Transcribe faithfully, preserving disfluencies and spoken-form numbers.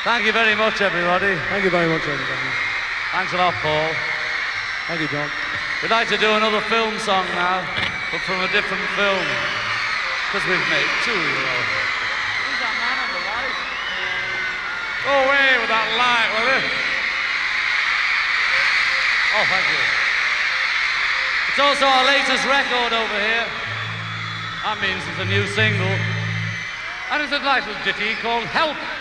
Thank you very much, everybody. Thank you very much, everybody. Thanks a lot, Paul. Thank you, John. We'd like to do another film song now, but from a different film. Because we've made two, you know. Who's that man on the right? Go away with that light, will you? Oh, thank you. It's also our latest record over here. That means it's a new single. And it's a nice little ditty called Help.